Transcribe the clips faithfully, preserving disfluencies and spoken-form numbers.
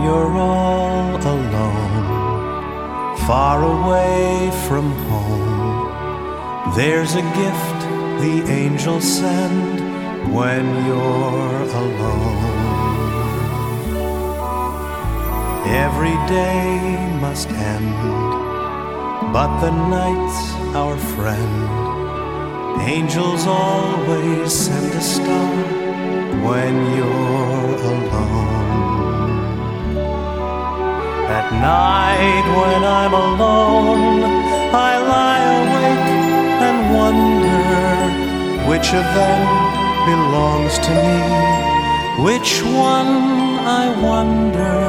you're all alone, far away from home, there's a gift the angels send when you're alone. Every day must end, but the night's our friend. Angels always send a star when you're alone. At night when I'm alone, I lie awake and wonder which of them belongs to me, which one I wonder.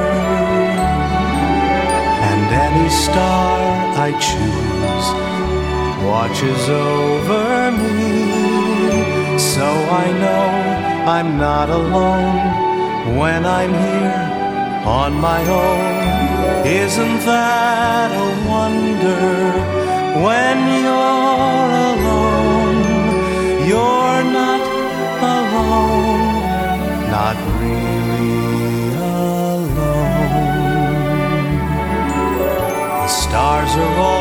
And any star I choose watches over me, so I know I'm not alone when I'm here on my own. Isn't that a wonder? When you're alone, you're not alone, not really alone. The stars are all